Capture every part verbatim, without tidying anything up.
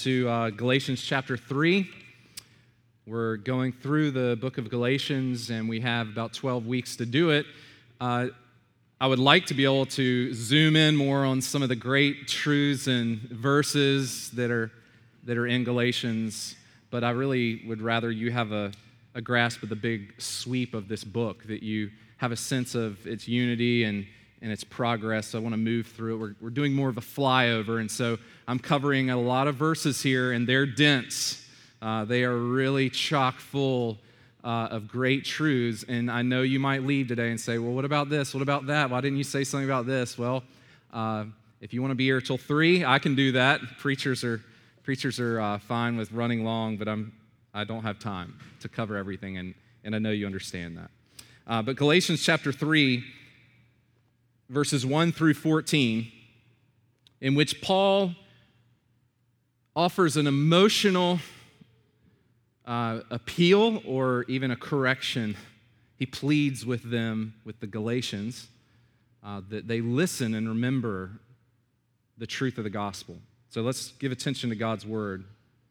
to uh, Galatians chapter three. We're going through the book of Galatians, and we have about twelve weeks to do it. Uh, I would like to be able to zoom in more on some of the great truths and verses that are that are in Galatians, but I really would rather you have a, a grasp of the big sweep of this book, that you have a sense of its unity and, and its progress. So I want to move through it. We're, we're doing more of a flyover, and so I'm covering a lot of verses here, and they're dense. Uh, they are really chock full uh, of great truths, and I know you might leave today and say, well, what about this? What about that? Why didn't you say something about this? Well, uh, if you want to be here till three, I can do that. Preachers are preachers are uh, fine with running long, but I'm I don't have time to cover everything, and, and I know you understand that. Uh, but Galatians chapter three, verses one through fourteen, in which Paul offers an emotional uh, appeal or even a correction. He pleads with them, with the Galatians, uh, that they listen and remember the truth of the gospel. So let's give attention to God's word.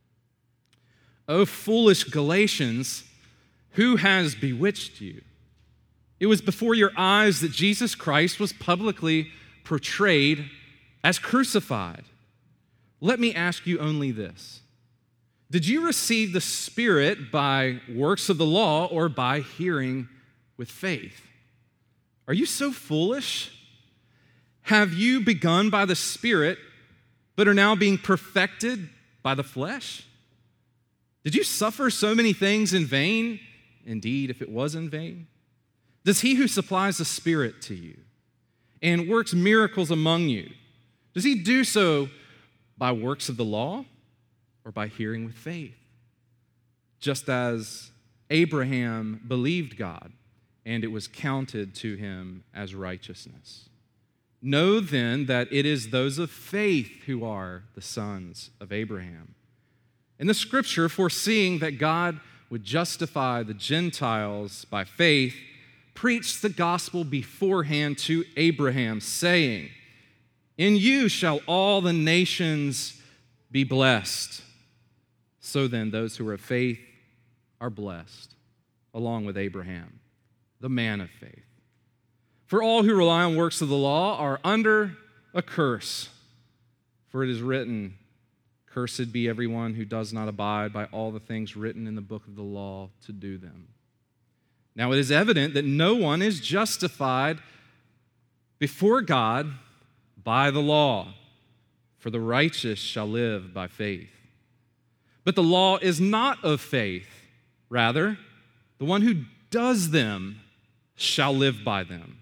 O foolish Galatians, who has bewitched you? It was before your eyes that Jesus Christ was publicly portrayed as crucified. Let me ask you only this. Did you receive the Spirit by works of the law or by hearing with faith? Are you so foolish? Have you begun by the Spirit, but are now being perfected by the flesh? Did you suffer so many things in vain? Indeed, if it was in vain. Does he who supplies the Spirit to you and works miracles among you, does he do so by works of the law or by hearing with faith? Just as Abraham believed God, and it was counted to him as righteousness. Know then that it is those of faith who are the sons of Abraham. In the scripture, foreseeing that God would justify the Gentiles by faith, preached the gospel beforehand to Abraham, saying, in you shall all the nations be blessed. So then, those who are of faith are blessed, along with Abraham, the man of faith. For all who rely on works of the law are under a curse. For it is written, cursed be everyone who does not abide by all the things written in the book of the law to do them. Now it is evident that no one is justified before God by the law, for the righteous shall live by faith. But the law is not of faith. Rather, the one who does them shall live by them.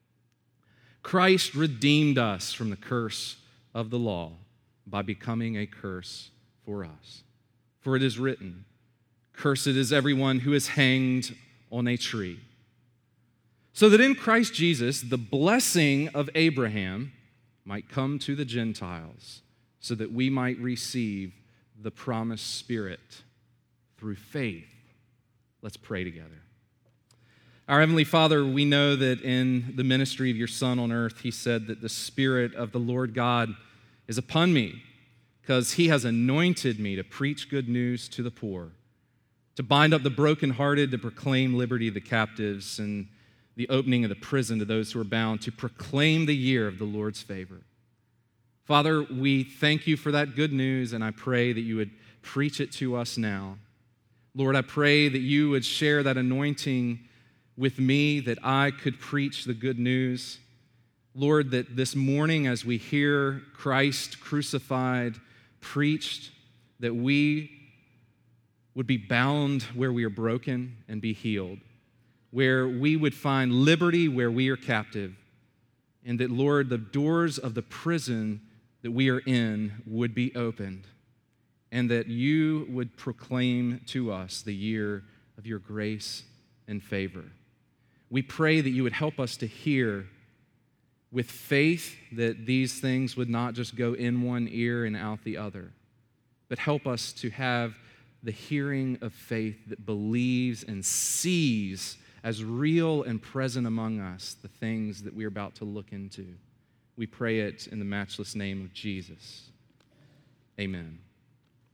Christ redeemed us from the curse of the law by becoming a curse for us. For it is written, cursed is everyone who is hanged on a tree. So that in Christ Jesus, the blessing of Abraham might come to the Gentiles, so that we might receive the promised Spirit through faith. Let's pray together. Our Heavenly Father, we know that in the ministry of your Son on earth, he said that the Spirit of the Lord God is upon me, because he has anointed me to preach good news to the poor, to bind up the brokenhearted, to proclaim liberty to the captives, and the opening of the prison to those who are bound, to proclaim the year of the Lord's favor. Father, we thank you for that good news, and I pray that you would preach it to us now. Lord, I pray that you would share that anointing with me, that I could preach the good news. Lord, that this morning as we hear Christ crucified, preached, that we would be bound where we are broken and be healed, where we would find liberty where we are captive, and that, Lord, the doors of the prison that we are in would be opened, and that you would proclaim to us the year of your grace and favor. We pray that you would help us to hear with faith, that these things would not just go in one ear and out the other, but help us to have the hearing of faith that believes and sees as real and present among us the things that we're about to look into. We pray it in the matchless name of Jesus. Amen.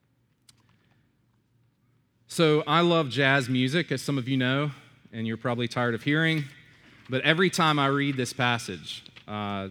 So I love jazz music, as some of you know, and you're probably tired of hearing. But every time I read this passage, uh,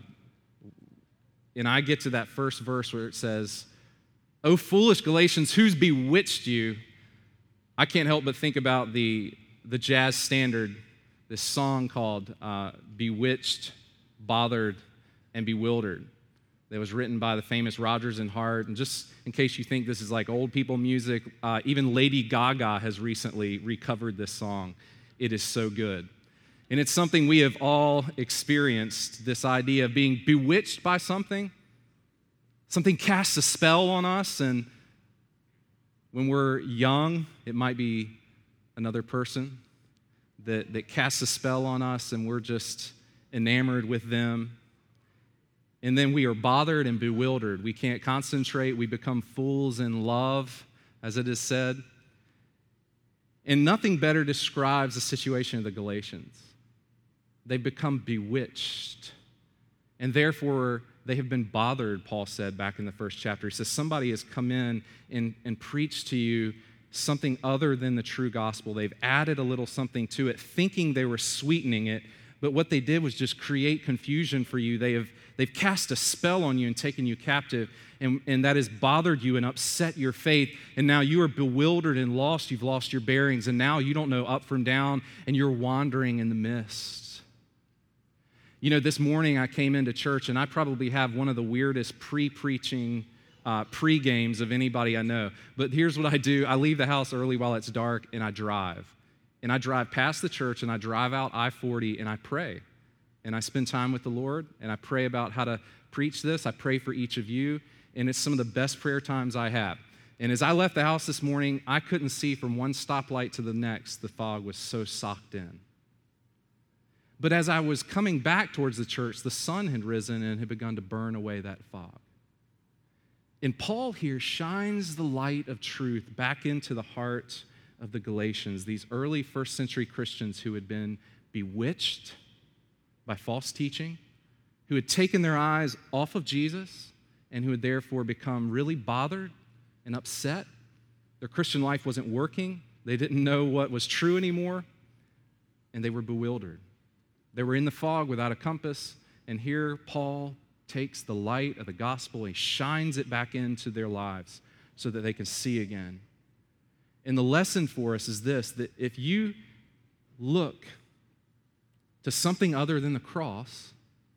and I get to that first verse where it says, "O foolish Galatians, who's bewitched you?" I can't help but think about the, the jazz standard, this song called uh, Bewitched, Bothered, and Bewildered, that was written by the famous Rodgers and Hart. And just in case you think this is like old people music, uh, even Lady Gaga has recently recovered this song. It is so good. And it's something we have all experienced, this idea of being bewitched by something. Something casts a spell on us, and when we're young, it might be another person that, that casts a spell on us, and we're just enamored with them. And then we are bothered and bewildered. We can't concentrate. We become fools in love, as it is said. And nothing better describes the situation of the Galatians. They've become bewitched, and therefore they have been bothered, Paul said back in the first chapter. He says, somebody has come in and, and preached to you something other than the true gospel. They've added a little something to it, thinking they were sweetening it, but what they did was just create confusion for you. They have, they've cast a spell on you and taken you captive, and, and that has bothered you and upset your faith, and now you are bewildered and lost. You've lost your bearings, and now you don't know up from down, and you're wandering in the mist. You know, this morning I came into church, and I probably have one of the weirdest pre-preaching uh, pre-games of anybody I know. But here's what I do. I leave the house early while it's dark, and I drive. And I drive past the church, and I drive out I forty, and I pray. And I spend time with the Lord, and I pray about how to preach this. I pray for each of you, and it's some of the best prayer times I have. And as I left the house this morning, I couldn't see from one stoplight to the next. The fog was so socked in. But as I was coming back towards the church, the sun had risen and had begun to burn away that fog. And Paul here shines the light of truth back into the heart of the Galatians, these early first century Christians who had been bewitched by false teaching, who had taken their eyes off of Jesus, and who had therefore become really bothered and upset. Their Christian life wasn't working. They didn't know what was true anymore, and they were bewildered. They were in the fog without a compass, and here Paul takes the light of the gospel, he shines it back into their lives so that they can see again. And the lesson for us is this, that if you look to something other than the cross,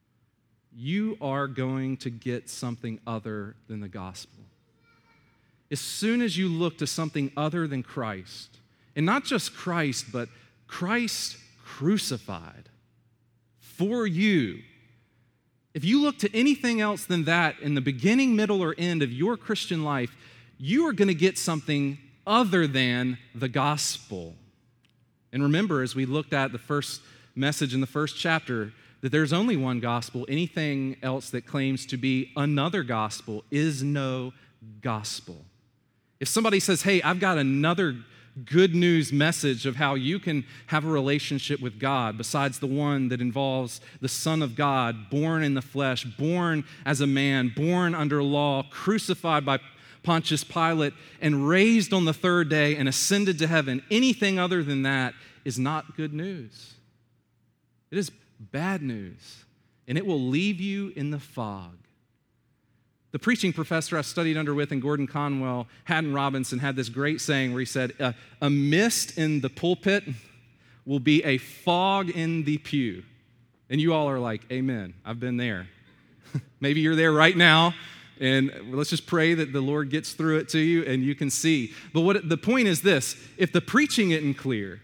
you are going to get something other than the gospel. As soon as you look to something other than Christ, and not just Christ, but Christ crucified for you. If you look to anything else than that in the beginning, middle, or end of your Christian life, you are going to get something other than the gospel. And remember, as we looked at the first message in the first chapter, that there's only one gospel. Anything else that claims to be another gospel is no gospel. If somebody says, hey, I've got another good news message of how you can have a relationship with God besides the one that involves the Son of God, born in the flesh, born as a man, born under law, crucified by Pontius Pilate, and raised on the third day and ascended to heaven. Anything other than that is not good news. It is bad news, and it will leave you in the fog. The preaching professor I studied under with in Gordon Conwell, Haddon Robinson, had this great saying where he said, a, a mist in the pulpit will be a fog in the pew. And you all are like, amen, I've been there. Maybe you're there right now, and let's just pray that the Lord gets through it to you and you can see. But what the point is this, if the preaching isn't clear,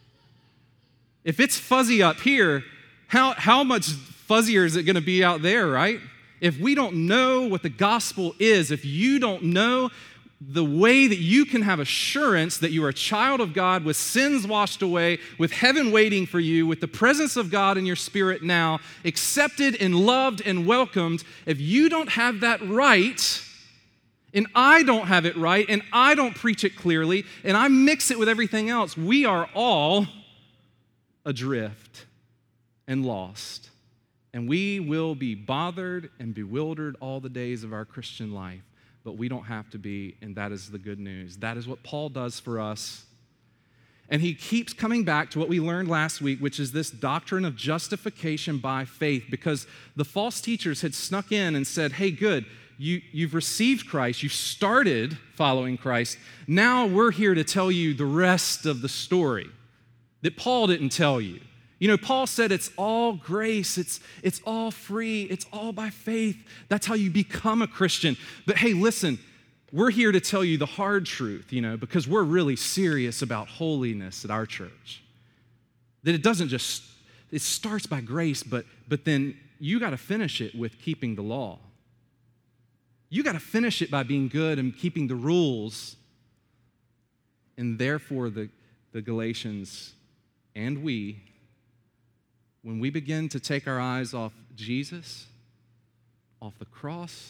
if it's fuzzy up here, how, how much fuzzier is it going to be out there, right? If we don't know what the gospel is, if you don't know the way that you can have assurance that you are a child of God with sins washed away, with heaven waiting for you, with the presence of God in your spirit now, accepted and loved and welcomed, if you don't have that right, and I don't have it right, and I don't preach it clearly, and I mix it with everything else, we are all adrift and lost. And we will be bothered and bewildered all the days of our Christian life, but we don't have to be, and that is the good news. That is what Paul does for us And he keeps coming back to what we learned last week, which is this doctrine of justification by faith, because the false teachers had snuck in and said, hey, good, you, you've received Christ, you've started following Christ, now we're here to tell you the rest of the story that Paul didn't tell you. You know, Paul said it's all grace, it's, it's all free, it's all by faith. That's how you become a Christian. But hey, listen, we're here to tell you the hard truth, you know, because we're really serious about holiness at our church. That it doesn't just, it starts by grace, but, but then you got to finish it with keeping the law. You got to finish it by being good and keeping the rules. And therefore, the, the Galatians and we, when we begin to take our eyes off Jesus, off the cross,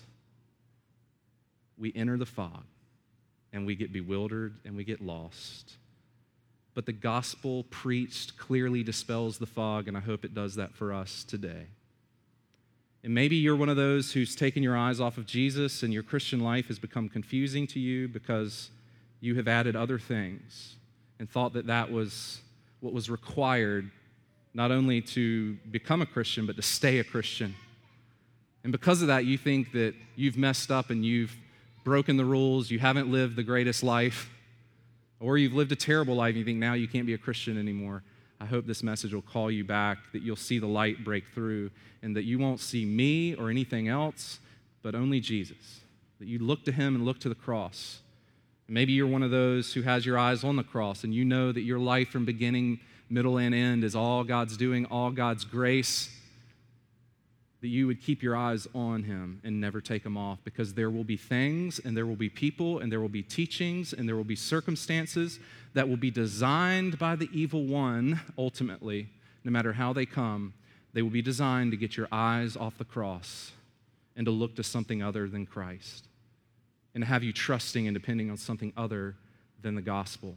we enter the fog and we get bewildered and we get lost. But the gospel preached clearly dispels the fog, and I hope it does that for us today. And maybe you're one of those who's taken your eyes off of Jesus and your Christian life has become confusing to you because you have added other things and thought that that was what was required not only to become a Christian, but to stay a Christian. And because of that, you think that you've messed up and you've broken the rules, you haven't lived the greatest life, or you've lived a terrible life and you think now you can't be a Christian anymore. I hope this message will call you back, that you'll see the light break through, and that you won't see me or anything else, but only Jesus. That you look to him and look to the cross. Maybe you're one of those who has your eyes on the cross and you know that your life from beginning, middle, and end is all God's doing, all God's grace, that you would keep your eyes on him and never take them off, because there will be things and there will be people and there will be teachings and there will be circumstances that will be designed by the evil one ultimately, no matter how they come. They will be designed to get your eyes off the cross and to look to something other than Christ and to have you trusting and depending on something other than the gospel.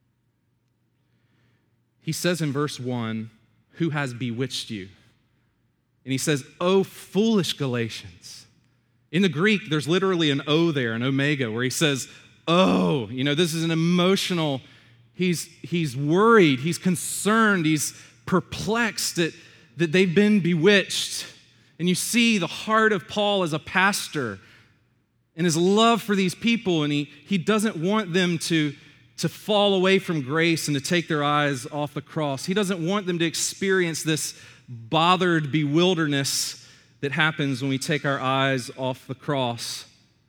He says in verse one, who has bewitched you? And he says, oh, foolish Galatians. In the Greek, there's literally an O there, an omega, where he says, oh, you know, this is an emotional, he's, he's worried, he's concerned, he's perplexed that, that they've been bewitched. And you see the heart of Paul as a pastor and his love for these people, and he, he doesn't want them to to fall away from grace and to take their eyes off the cross. He doesn't want them to experience this bothered bewilderness that happens when we take our eyes off the cross.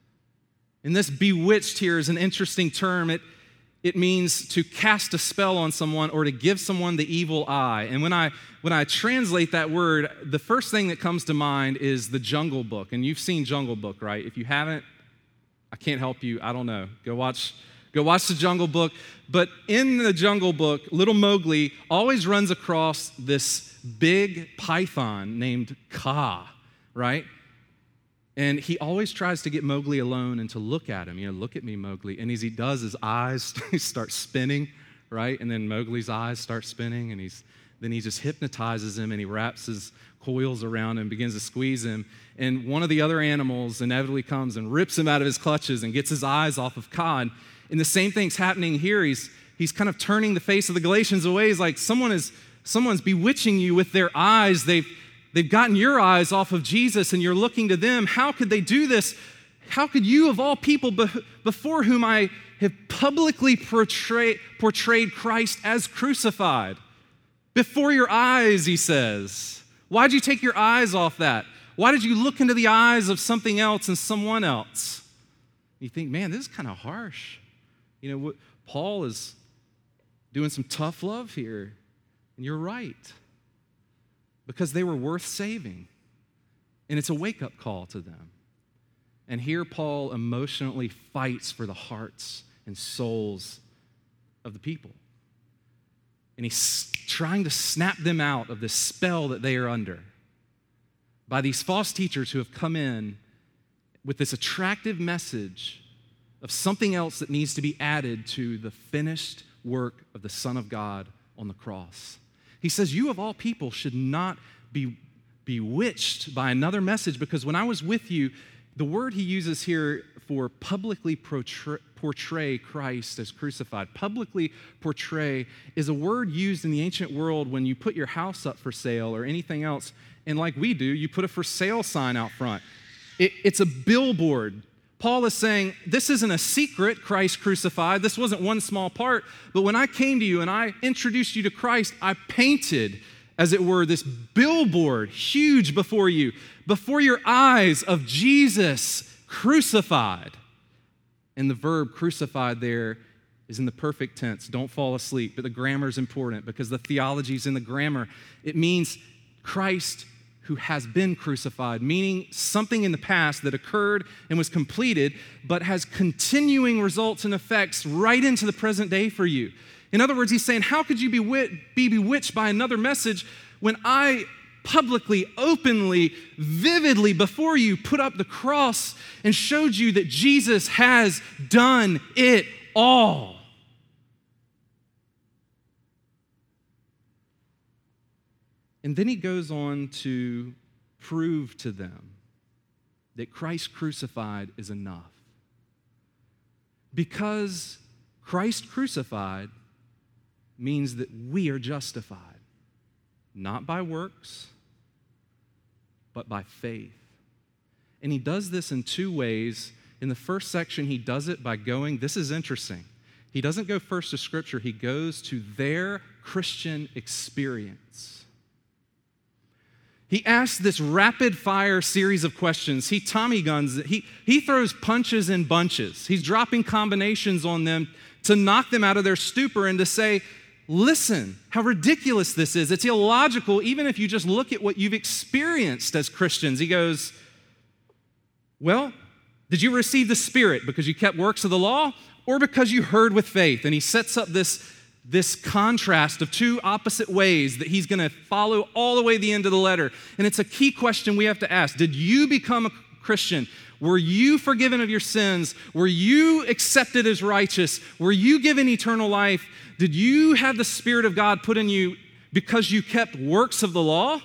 And this bewitched here is an interesting term. It, it means to cast a spell on someone or to give someone the evil eye. And when I, when I translate that word, the first thing that comes to mind is the Jungle Book. And you've seen Jungle Book, right? If you haven't, I can't help you. I don't know. Go watch Go watch the Jungle Book. But in the Jungle Book, little Mowgli always runs across this big python named Kaa, right? And he always tries to get Mowgli alone and to look at him. You know, look at me, Mowgli. And as he does, his eyes start spinning, right? And then Mowgli's eyes start spinning, and he's then he just hypnotizes him, and he wraps his coils around him, begins to squeeze him. And one of the other animals inevitably comes and rips him out of his clutches and gets his eyes off of Kaa. And the same thing's happening here. He's, he's kind of turning the face of the Galatians away. He's like, someone is, someone's bewitching you with their eyes. They've, they've gotten your eyes off of Jesus, and you're looking to them. How could they do this? How could you, of all people, be, before whom I have publicly portray, portrayed Christ as crucified? Before your eyes, he says. Why'd you take your eyes off that? Why did you look into the eyes of something else and someone else? You think, man, this is kind of harsh. You know, Paul is doing some tough love here, and you're right, because they were worth saving, and it's a wake-up call to them. And here Paul emotionally fights for the hearts and souls of the people, and he's trying to snap them out of this spell that they are under by these false teachers who have come in with this attractive message of something else that needs to be added to the finished work of the Son of God on the cross. He says, you of all people should not be bewitched by another message, because when I was with you, the word he uses here therefore, publicly portray, portray Christ as crucified. Publicly portray is a word used in the ancient world when you put your house up for sale or anything else, and like we do, you put a for sale sign out front. It, it's a billboard. Paul is saying, this isn't a secret, Christ crucified. This wasn't one small part, but when I came to you and I introduced you to Christ, I painted, as it were, this billboard, huge before you, before your eyes, of Jesus crucified. And the verb crucified there is in the perfect tense. Don't fall asleep, but the grammar is important because the theology is in the grammar. It means Christ who has been crucified, meaning something in the past that occurred and was completed, but has continuing results and effects right into the present day for you. In other words, he's saying, how could you be, wit- be bewitched by another message when I publicly, openly, vividly before you put up the cross and showed you that Jesus has done it all? And then he goes on to prove to them that Christ crucified is enough. Because Christ crucified means that we are justified, not by works, but by faith. And he does this in two ways. In the first section, he does it by going, this is interesting. He doesn't go first to Scripture, he goes to their Christian experience. He asks this rapid-fire series of questions. He Tommy guns, he, he throws punches in bunches. He's dropping combinations on them to knock them out of their stupor and to say, listen, how ridiculous this is. It's illogical, even if you just look at what you've experienced as Christians. He goes, well, did you receive the Spirit because you kept works of the law or because you heard with faith? And he sets up this this contrast of two opposite ways that he's going to follow all the way to the end of the letter. And it's a key question we have to ask. Did you become a Christian? Were you forgiven of your sins? Were you accepted as righteous? Were you given eternal life? Did you have the Spirit of God put in you because you kept works of the law?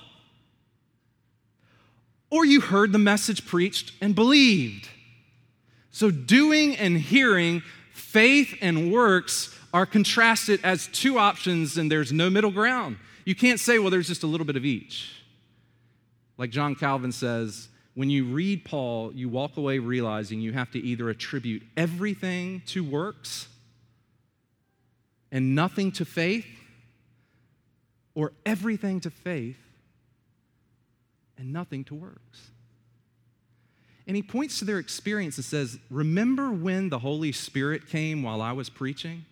Or you heard the message preached and believed? So doing and hearing, faith and works are contrasted as two options, and there's no middle ground. You can't say, well, there's just a little bit of each. Like John Calvin says, when you read Paul, you walk away realizing you have to either attribute everything to works and nothing to faith, or everything to faith and nothing to works. And he points to their experience and says, remember when the Holy Spirit came while I was preaching?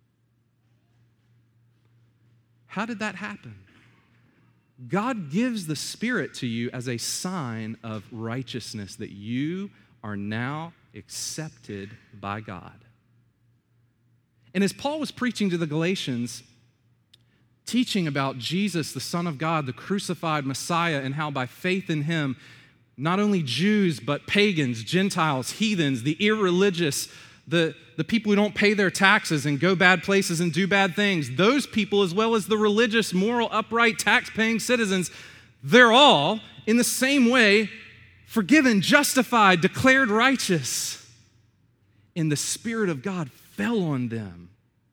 How did that happen? God gives the Spirit to you as a sign of righteousness, that you are now accepted by God. And as Paul was preaching to the Galatians, teaching about Jesus, the Son of God, the crucified Messiah, and how by faith in him, not only Jews, but pagans, Gentiles, heathens, the irreligious, the, the people who don't pay their taxes and go bad places and do bad things, those people, as well as the religious, moral, upright, tax-paying citizens, they're all, in the same way, forgiven, justified, declared righteous. And the Spirit of God fell on them.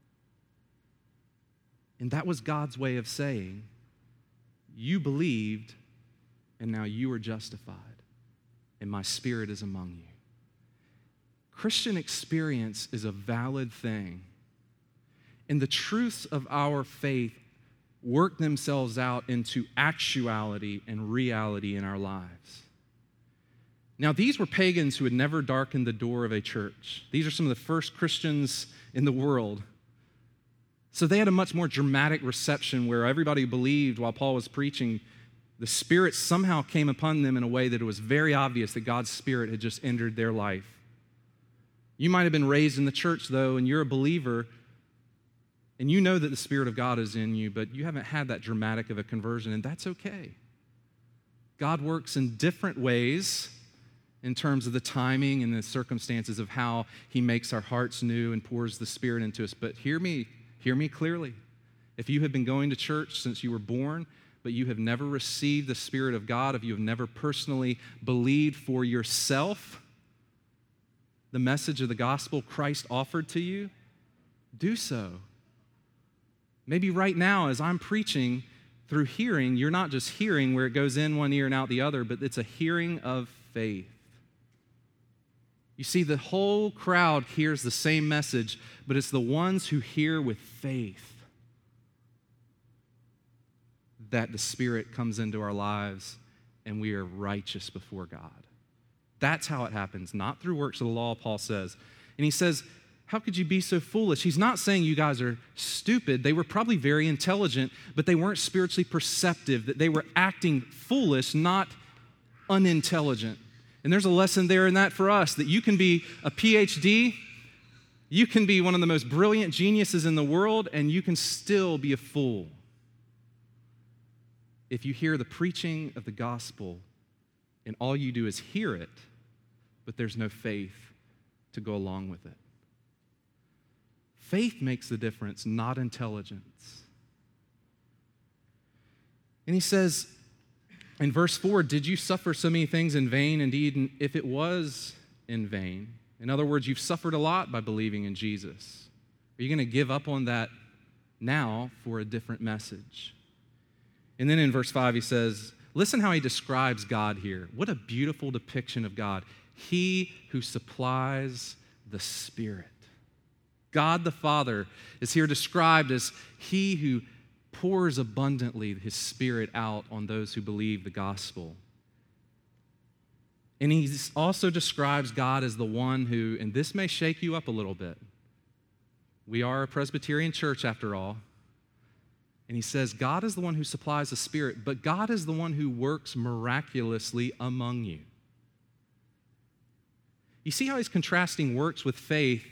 And that was God's way of saying, you believed, and now you are justified, and my Spirit is among you. Christian experience is a valid thing, and the truths of our faith work themselves out into actuality and reality in our lives. Now, these were pagans who had never darkened the door of a church. These are some of the first Christians in the world. So they had a much more dramatic reception where everybody believed while Paul was preaching. The Spirit somehow came upon them in a way that it was very obvious that God's Spirit had just entered their life. You might have been raised in the church, though, and you're a believer, and you know that the Spirit of God is in you, but you haven't had that dramatic of a conversion, and that's okay. God works in different ways in terms of the timing and the circumstances of how he makes our hearts new and pours the Spirit into us. But hear me, hear me clearly. If you have been going to church since you were born, but you have never received the Spirit of God, if you have never personally believed for yourself, the message of the gospel Christ offered to you, do so. Maybe right now, as I'm preaching through hearing, you're not just hearing where it goes in one ear and out the other, but it's a hearing of faith. You see, the whole crowd hears the same message, but it's the ones who hear with faith that the Spirit comes into our lives and we are righteous before God. That's how it happens, not through works of the law, Paul says. And he says, how could you be so foolish? He's not saying you guys are stupid. They were probably very intelligent, but they weren't spiritually perceptive, that they were acting foolish, not unintelligent. And there's a lesson there in that for us, that you can be a P H D, you can be one of the most brilliant geniuses in the world, and you can still be a fool if you hear the preaching of the gospel and all you do is hear it, but there's no faith to go along with it. Faith makes the difference, not intelligence. And he says in verse four, did you suffer so many things in vain? Indeed, if it was in vain. In other words, you've suffered a lot by believing in Jesus. Are you going to give up on that now for a different message? And then in verse five, he says, listen how he describes God here. What a beautiful depiction of God. He who supplies the Spirit. God the Father is here described as he who pours abundantly his Spirit out on those who believe the gospel. And he also describes God as the one who, and this may shake you up a little bit. We are a Presbyterian church after all. And he says, God is the one who supplies the Spirit, but God is the one who works miraculously among you. You see how he's contrasting works with faith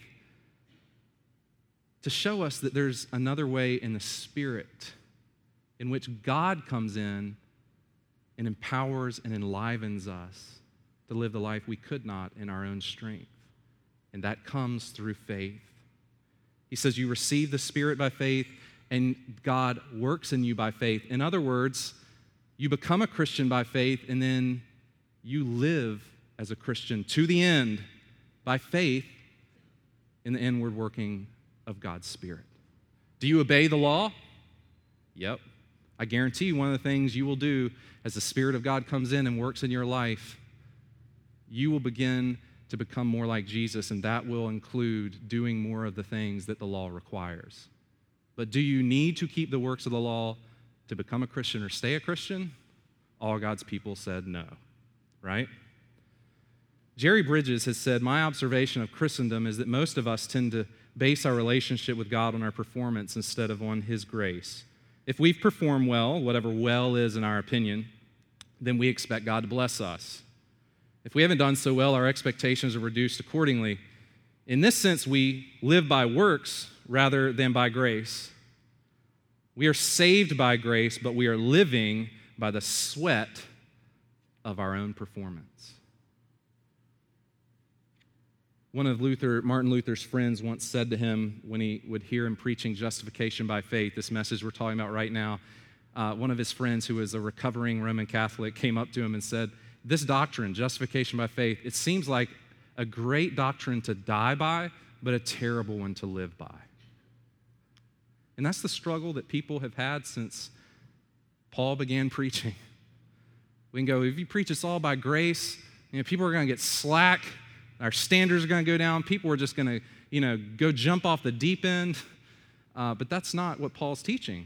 to show us that there's another way in the Spirit in which God comes in and empowers and enlivens us to live the life we could not in our own strength. And that comes through faith. He says you receive the Spirit by faith, and God works in you by faith. In other words, you become a Christian by faith, and then you live as a Christian to the end by faith in the inward working of God's Spirit. Do you obey the law? Yep. I guarantee you one of the things you will do as the Spirit of God comes in and works in your life, you will begin to become more like Jesus, and that will include doing more of the things that the law requires. But do you need to keep the works of the law to become a Christian or stay a Christian? All God's people said no, right? Jerry Bridges has said, my observation of Christendom is that most of us tend to base our relationship with God on our performance instead of on His grace. If we've performed well, whatever well is in our opinion, then we expect God to bless us. If we haven't done so well, our expectations are reduced accordingly. In this sense, we live by works rather than by grace. We are saved by grace, but we are living by the sweat of our own performance. One of Luther, Martin Luther's friends once said to him when he would hear him preaching justification by faith, this message we're talking about right now, uh, one of his friends who was a recovering Roman Catholic came up to him and said, this doctrine, justification by faith, it seems like a great doctrine to die by, but a terrible one to live by. And that's the struggle that people have had since Paul began preaching. We can go, if you preach it's all by grace, you know, people are going to get slack, our standards are going to go down, people are just going to, you know, go jump off the deep end. Uh, but that's not what Paul's teaching.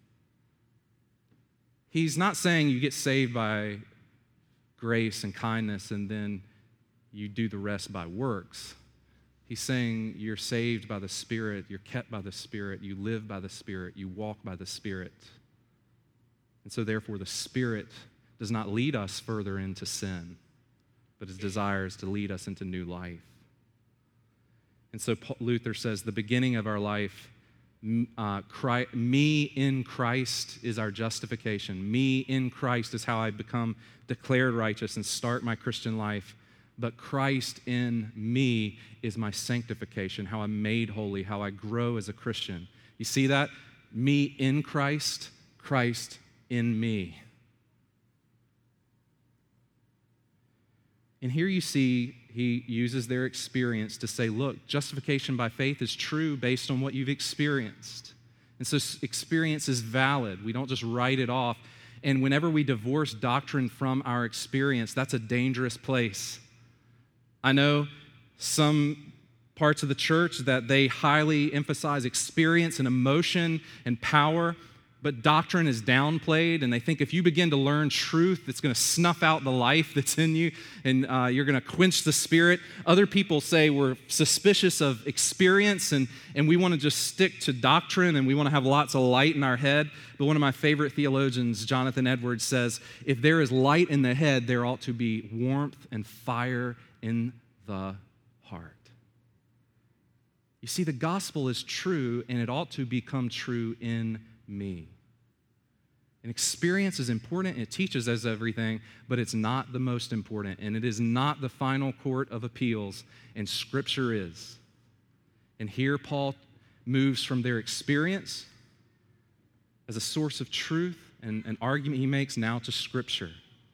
He's not saying you get saved by grace and kindness and then you do the rest by works. He's saying you're saved by the Spirit, you're kept by the Spirit, you live by the Spirit, you walk by the Spirit. And so therefore the Spirit does not lead us further into sin, but his desire is to lead us into new life. And so Luther says the beginning of our life, uh, Christ, me in Christ is our justification. Me in Christ is how I become declared righteous and start my Christian life. But Christ in me is my sanctification, how I'm made holy, how I grow as a Christian. You see that? Me in Christ, Christ in me. And here you see he uses their experience to say, look, justification by faith is true based on what you've experienced. And so experience is valid. We don't just write it off. And whenever we divorce doctrine from our experience, that's a dangerous place. I know some parts of the church that they highly emphasize experience and emotion and power, but doctrine is downplayed, and they think if you begin to learn truth, it's going to snuff out the life that's in you, and uh, you're going to quench the spirit. Other people say we're suspicious of experience, and, and we want to just stick to doctrine, and we want to have lots of light in our head. But one of my favorite theologians, Jonathan Edwards, says, if there is light in the head, there ought to be warmth and fire in the heart. You see, the gospel is true, and it ought to become true in me. And experience is important, it teaches us everything, but it's not the most important, and it is not the final court of appeals, and Scripture is. And here Paul moves from their experience as a source of truth and an argument he makes now to Scripture.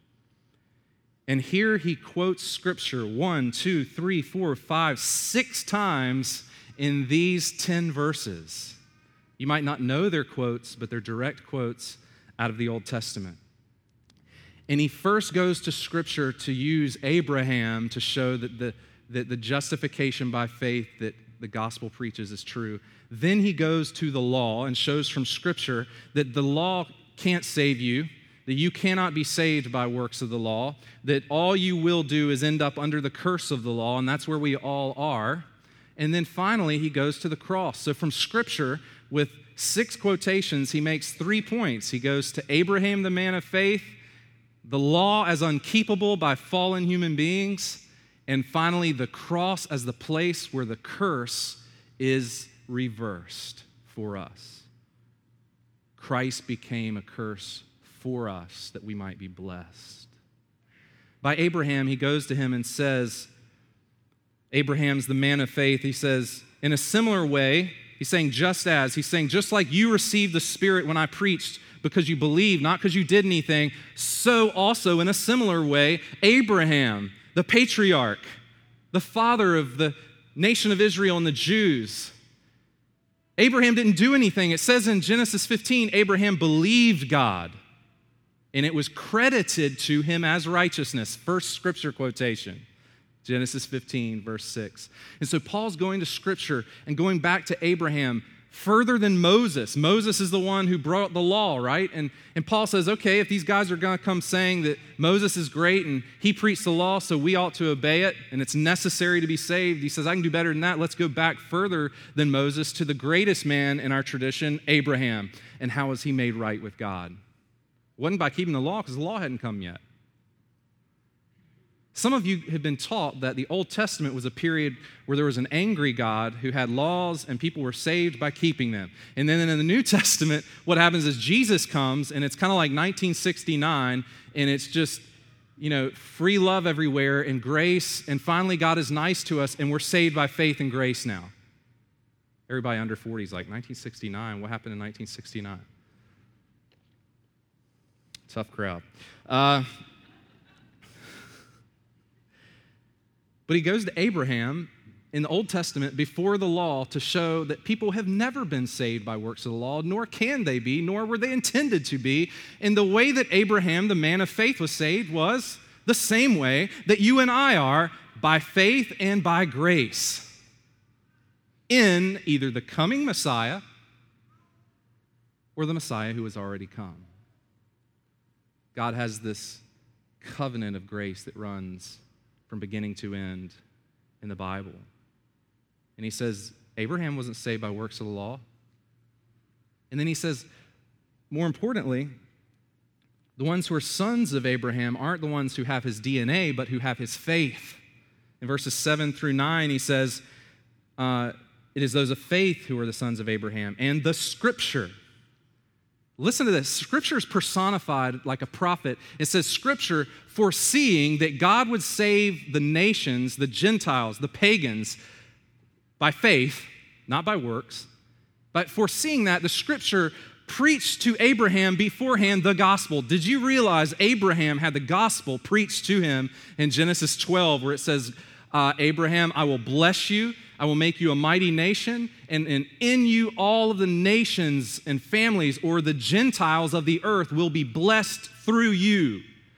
And here he quotes Scripture one, two, three, four, five, six times in these ten verses. You might not know their quotes, but they're direct quotes out of the Old Testament. And he first goes to Scripture to use Abraham to show that the, that the justification by faith that the gospel preaches is true. Then he goes to the law and shows from Scripture that the law can't save you, that you cannot be saved by works of the law, that all you will do is end up under the curse of the law, and that's where we all are. And then finally, he goes to the cross. So from Scripture, with six quotations, he makes three points. He goes to Abraham, the man of faith, the law as unkeepable by fallen human beings, and finally, the cross as the place where the curse is reversed for us. Christ became a curse for us that we might be blessed. By Abraham, he goes to him and says, Abraham's the man of faith. He says, in a similar way, he's saying just as, he's saying just like you received the Spirit when I preached because you believed, not because you did anything, so also in a similar way, Abraham, the patriarch, the father of the nation of Israel and the Jews, Abraham didn't do anything. It says in Genesis fifteen, Abraham believed God, and it was credited to him as righteousness. First Scripture quotation. Genesis fifteen, verse six. And so Paul's going to Scripture and going back to Abraham further than Moses. Moses is the one who brought the law, right? And, and Paul says, okay, if these guys are going to come saying that Moses is great and he preached the law, so we ought to obey it, and it's necessary to be saved, he says, I can do better than that. Let's go back further than Moses to the greatest man in our tradition, Abraham. And how was he made right with God? It wasn't by keeping the law, because the law hadn't come yet. Some of you have been taught that the Old Testament was a period where there was an angry God who had laws and people were saved by keeping them. And then in the New Testament, what happens is Jesus comes and it's kind of like nineteen sixty-nine and it's just, you know, free love everywhere and grace, and finally God is nice to us and we're saved by faith and grace now. Everybody under forty is like, nineteen sixty-nine, what happened in nineteen sixty-nine? Tough crowd. Uh, But he goes to Abraham in the Old Testament before the law to show that people have never been saved by works of the law, nor can they be, nor were they intended to be. And the way that Abraham, the man of faith, was saved was the same way that you and I are, by faith and by grace, in either the coming Messiah or the Messiah who has already come. God has this covenant of grace that runs from beginning to end in the Bible. And he says, Abraham wasn't saved by works of the law. And then he says, more importantly, the ones who are sons of Abraham aren't the ones who have his D N A, but who have his faith. In verses seven through nine, he says, uh, it is those of faith who are the sons of Abraham, and the Scripture. Listen to this. Scripture is personified like a prophet. It says, Scripture foreseeing that God would save the nations, the Gentiles, the pagans, by faith, not by works. But foreseeing that, the Scripture preached to Abraham beforehand the gospel. Did you realize Abraham had the gospel preached to him in Genesis twelve, where it says, uh, Abraham, I will bless you, I will make you a mighty nation, and, and in you all of the nations and families, or the Gentiles of the earth, will be blessed through you.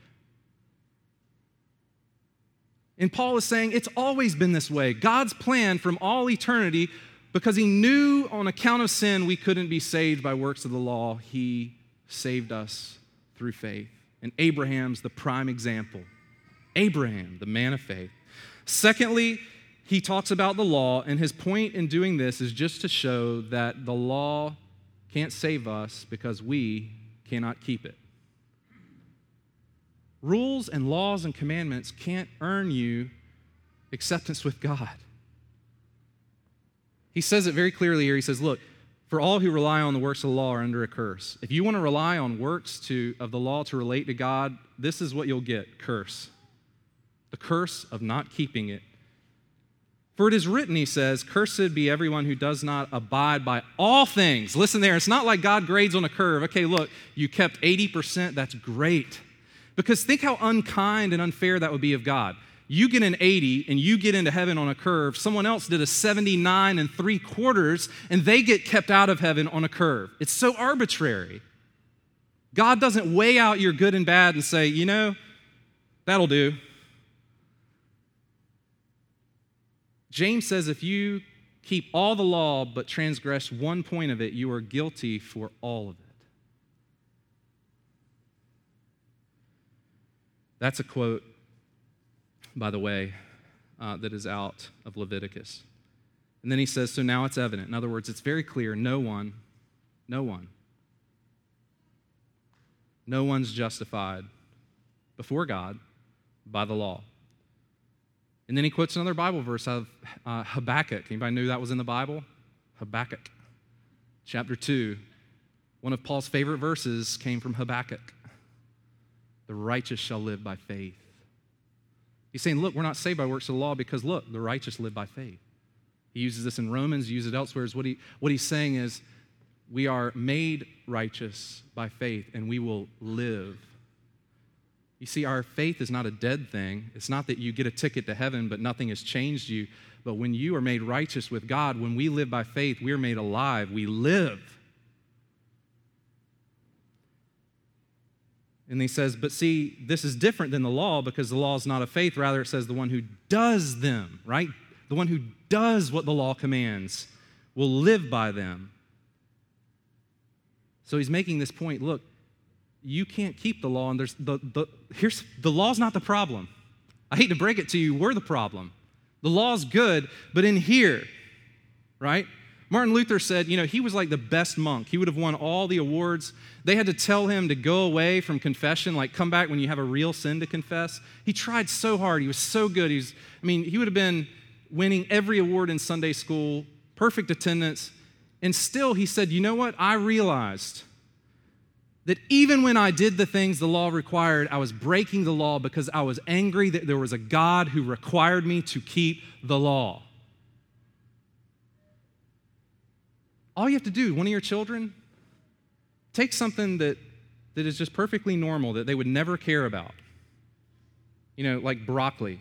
And Paul is saying it's always been this way. God's plan from all eternity, because he knew on account of sin we couldn't be saved by works of the law, he saved us through faith. And Abraham's the prime example. Abraham, the man of faith. Secondly, he talks about the law, and his point in doing this is just to show that the law can't save us because we cannot keep it. Rules and laws and commandments can't earn you acceptance with God. He says it very clearly here. He says, look, for all who rely on the works of the law are under a curse. If you want to rely on works to, of the law to relate to God, this is what you'll get, curse. The curse of not keeping it. For it is written, he says, cursed be everyone who does not abide by all things. Listen there, it's not like God grades on a curve. Okay, look, you kept eighty percent, that's great. Because think how unkind and unfair that would be of God. You get an eighty and you get into heaven on a curve. Someone else did a seventy-nine and three quarters and they get kept out of heaven on a curve. It's so arbitrary. God doesn't weigh out your good and bad and say, you know, that'll do. James says if you keep all the law but transgress one point of it, you are guilty for all of it. That's a quote, by the way, uh, that is out of Leviticus. And then he says, so now it's evident. In other words, it's very clear, no one, no one, no one's justified before God by the law. And then he quotes another Bible verse out of uh, Habakkuk. Anybody knew that was in the Bible? Habakkuk, chapter two. One of Paul's favorite verses came from Habakkuk. The righteous shall live by faith. He's saying, look, we're not saved by works of the law because, look, the righteous live by faith. He uses this in Romans, uses it elsewhere. What, he, what he's saying is we are made righteous by faith and we will live. You see, our faith is not a dead thing. It's not that you get a ticket to heaven, but nothing has changed you. But when you are made righteous with God, when we live by faith, we are made alive. We live. And he says, but see, this is different than the law because the law is not of faith. Rather, it says the one who does them, right? The one who does what the law commands will live by them. So he's making this point, look, you can't keep the law, and there's the, the here's the law's not the problem. I hate to break it to you, we're the problem. The law's good, but in here, right? Martin Luther said, you know, he was like the best monk. He would have won all the awards. They had to tell him to go away from confession, like come back when you have a real sin to confess. He tried so hard. He was so good. He was, I mean, he would have been winning every award in Sunday school, perfect attendance. And still he said, you know what? I realized that even when I did the things the law required, I was breaking the law because I was angry that there was a God who required me to keep the law. All you have to do, one of your children, take something that, that is just perfectly normal, that they would never care about. You know, like broccoli.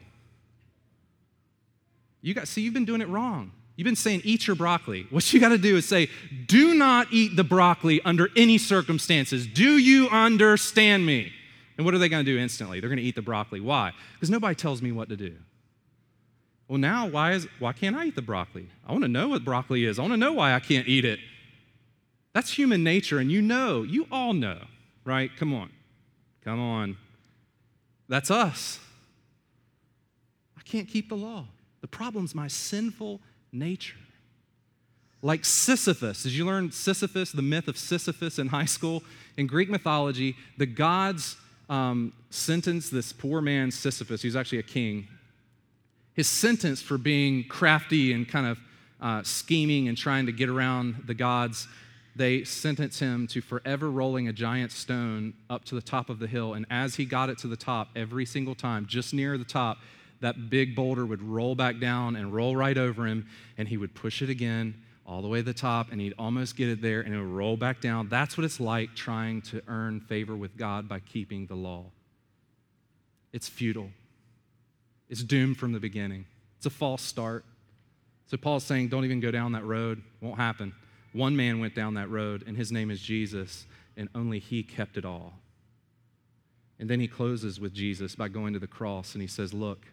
You got, see, you've been doing it wrong. You've been saying, eat your broccoli. What you got to do is say, do not eat the broccoli under any circumstances. Do you understand me? And what are they going to do instantly? They're going to eat the broccoli. Why? Because nobody tells me what to do. Well, now, why is why can't I eat the broccoli? I want to know what broccoli is. I want to know why I can't eat it. That's human nature, and you know, you all know, right? Come on. Come on. That's us. I can't keep the law. The problem's my sinful nature. Like Sisyphus. Did you learn Sisyphus, the myth of Sisyphus in high school? In Greek mythology, the gods um, sentenced this poor man Sisyphus, he was actually a king. His sentence for being crafty and kind of uh, scheming and trying to get around the gods, they sentenced him to forever rolling a giant stone up to the top of the hill. And as he got it to the top, every single time, just near the top, that big boulder would roll back down and roll right over him, and he would push it again, all the way to the top, and he'd almost get it there, and it would roll back down. That's what it's like trying to earn favor with God by keeping the law. It's futile. It's doomed from the beginning. It's a false start. So Paul's saying, don't even go down that road. It won't happen. One man went down that road, and his name is Jesus, and only he kept it all. And then he closes with Jesus by going to the cross, and he says, look,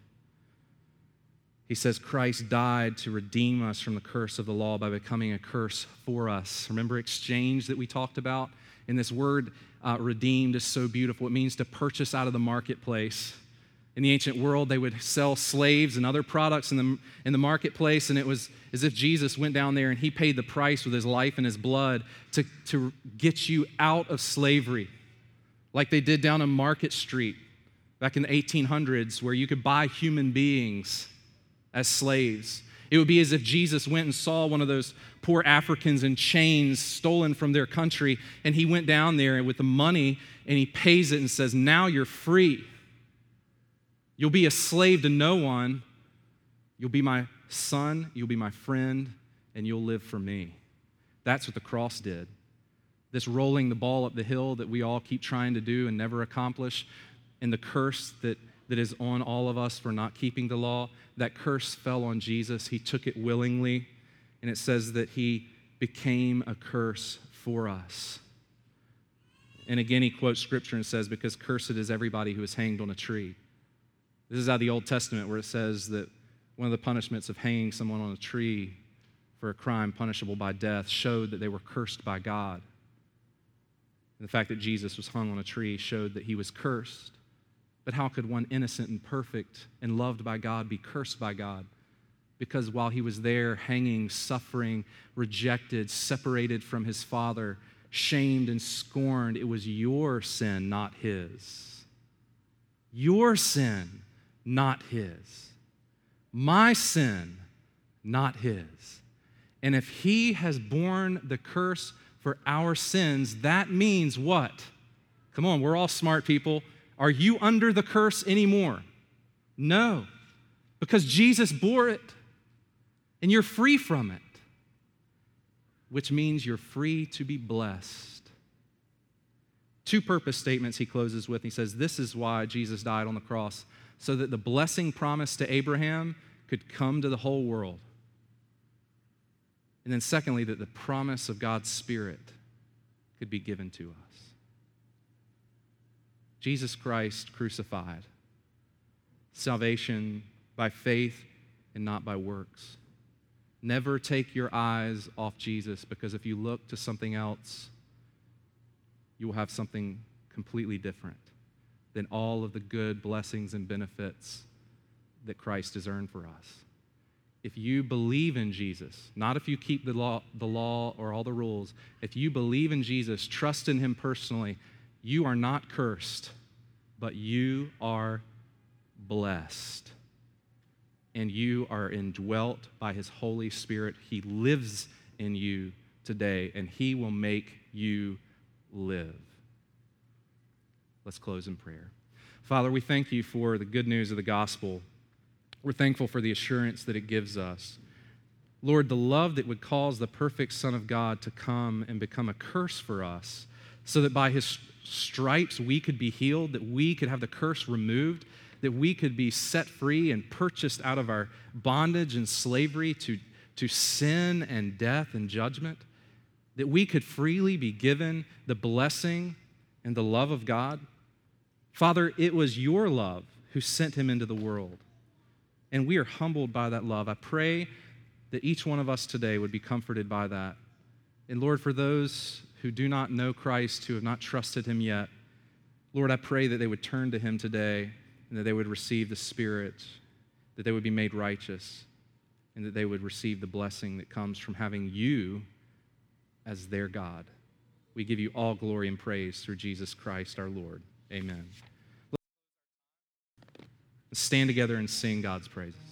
he says, Christ died to redeem us from the curse of the law by becoming a curse for us. Remember exchange that we talked about? And this word uh, redeemed is so beautiful. It means to purchase out of the marketplace. In the ancient world, they would sell slaves and other products in the, in the marketplace, and it was as if Jesus went down there and he paid the price with his life and his blood to, to get you out of slavery, like they did down on Market Street back in the eighteen hundreds, where you could buy human beings as slaves. It would be as if Jesus went and saw one of those poor Africans in chains stolen from their country, and he went down there with the money and he pays it and says, now you're free. You'll be a slave to no one. You'll be my son, you'll be my friend, and you'll live for me. That's what the cross did. This rolling the ball up the hill that we all keep trying to do and never accomplish, and the curse that, that is on all of us for not keeping the law, that curse fell on Jesus. He took it willingly, and it says that he became a curse for us. And again, he quotes scripture and says, because cursed is everybody who is hanged on a tree. This is out of the Old Testament, where it says that one of the punishments of hanging someone on a tree for a crime punishable by death showed that they were cursed by God. And the fact that Jesus was hung on a tree showed that he was cursed. But how could one innocent and perfect and loved by God be cursed by God? Because while he was there hanging, suffering, rejected, separated from his Father, shamed and scorned, it was your sin, not his. Your sin, not his. My sin, not his. And if he has borne the curse for our sins, that means what? Come on, we're all smart people. Are you under the curse anymore? No, because Jesus bore it, and you're free from it, which means you're free to be blessed. Two purpose statements he closes with. He says, this is why Jesus died on the cross, so that the blessing promised to Abraham could come to the whole world. And then secondly, that the promise of God's Spirit could be given to us. Jesus Christ crucified. Salvation by faith and not by works. Never take your eyes off Jesus, because if you look to something else, you will have something completely different than all of the good blessings and benefits that Christ has earned for us. If you believe in Jesus, not if you keep the law, the law or all the rules, if you believe in Jesus, trust in him personally, you are not cursed, but you are blessed. And you are indwelt by his Holy Spirit. He lives in you today, and he will make you live. Let's close in prayer. Father, we thank you for the good news of the gospel. We're thankful for the assurance that it gives us. Lord, the love that would cause the perfect Son of God to come and become a curse for us, so that by his stripes we could be healed, that we could have the curse removed, that we could be set free and purchased out of our bondage and slavery to, to sin and death and judgment, that we could freely be given the blessing and the love of God. Father, it was your love who sent him into the world, and we are humbled by that love. I pray that each one of us today would be comforted by that. And Lord, for those who do not know Christ, who have not trusted him yet, Lord, I pray that they would turn to him today, and that they would receive the Spirit, that they would be made righteous, and that they would receive the blessing that comes from having you as their God. We give you all glory and praise through Jesus Christ our Lord. Amen. Let's stand together and sing God's praises.